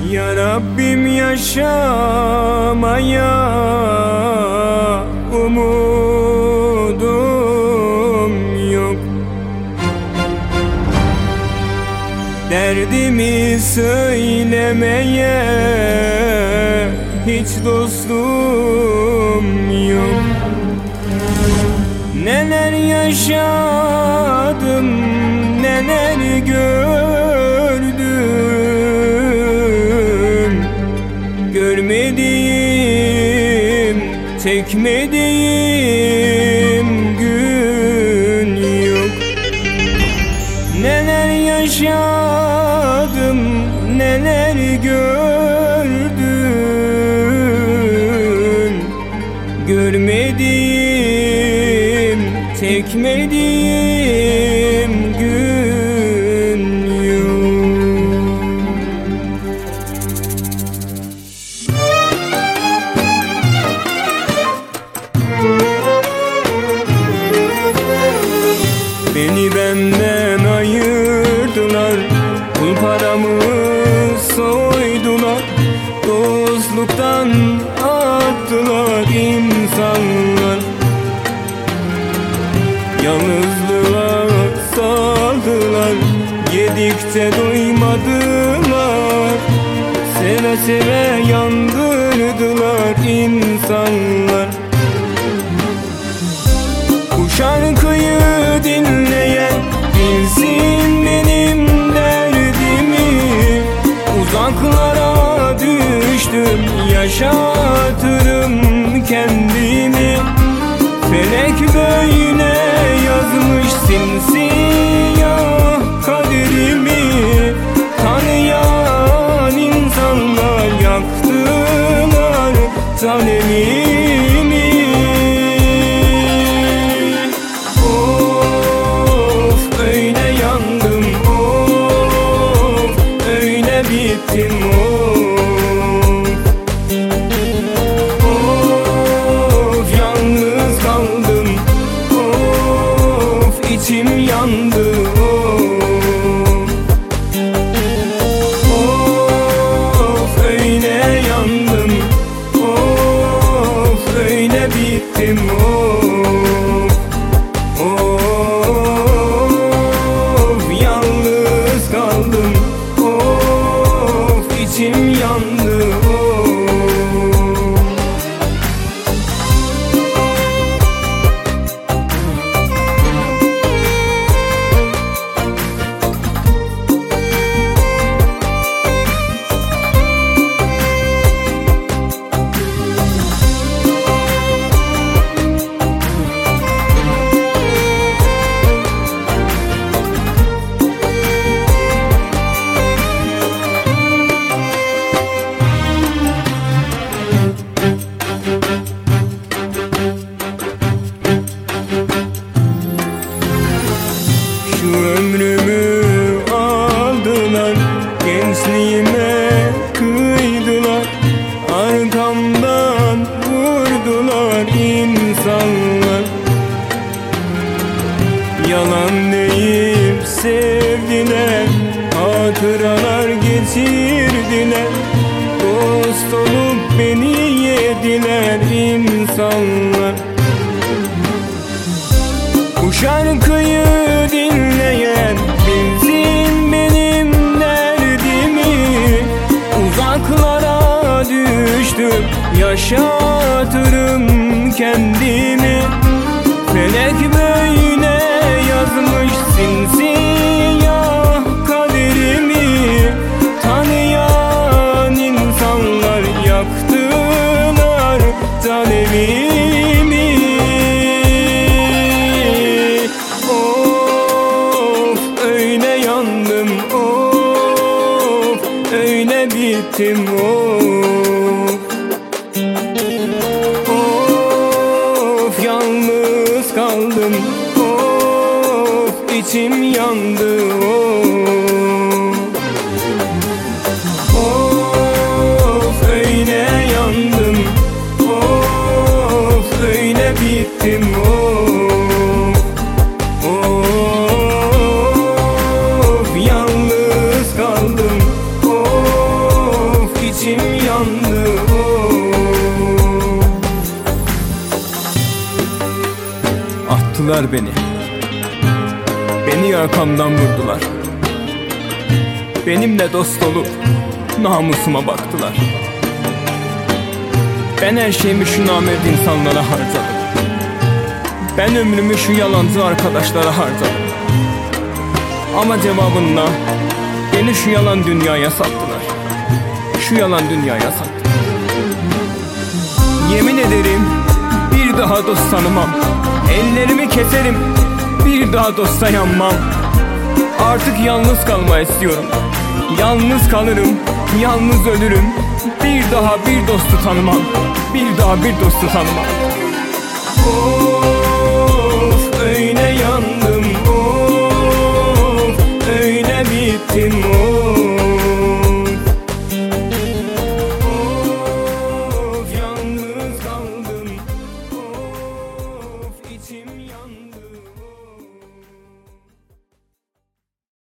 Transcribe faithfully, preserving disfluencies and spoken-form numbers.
Ya Rabbim, yaşamaya umudum yok. Derdimi söylemeye hiç dostum yok. Neler yaşadım, neler gördüm. Görmediğim, çekmediğim gün yok. Neler yaşadım, neler gördüm. Görmediğim, çekmediğim gün yok. Beni benden ayırdılar, pul paramı soydular, dostluktan attılar insanlar. Yalnızlığa saldılar, yedikçe doymadılar. Seve seve yandırdılar insanlar. Bu şarkıyı dinleyen bilsin benim derdimi. Uzaklara düştüm, yaşatırım kendimi. Felek böyle yazmış simsiyah kaderimi. Tanıyan insanlar yaktılar talebimi. Of, öyle yandım, of, öyle bittim, of. İçim yandı, of, of, öyle yandım, of, öyle bittim, of, of, yalnız kaldım, of, içim yandı, of. Ömrümü aldılar, gençliğime kıydılar. Arkamdan vurdular insanlar. Yalan deyip sevdiler, hatıralar geçirdiler. Dost olup beni yediler insanlar. Bu şarkıyı dinleyen bilsin benim derdimi. Uzaklara düştüm, yaşatırım kendimi. Felek böyle yazmış simsiyah kaderimi. Tanıyan insanlar yaktılar talebimi. Öyle bittim, of, of, yalnız kaldım, of, içim yandı, of, of, öyle yandım, of, öyle bittim, of, of, yalnız kaldım, of, Aldattılar beni. Beni arkamdan vurdular. Benimle dost olup namusuma baktılar. Ben her şeyimi şu namert insanlara harcadım. Ben ömrümü şu yalancı arkadaşlara harcadım. Ama cevabında beni şu yalan dünyaya sattılar. Şu yalan dünyaya sattılar. Yemin ederim bir daha dost tanımam. Ellerimi keserim, bir daha dosta yanmam. Artık yalnız kalmayı istiyorum. Yalnız kalırım, yalnız ölürüm. Bir daha bir dostu tanımam. Bir daha bir dostu tanımam. Of öyle yandım, of öyle bittim, of Of yalnız kaldım, of içim yandı.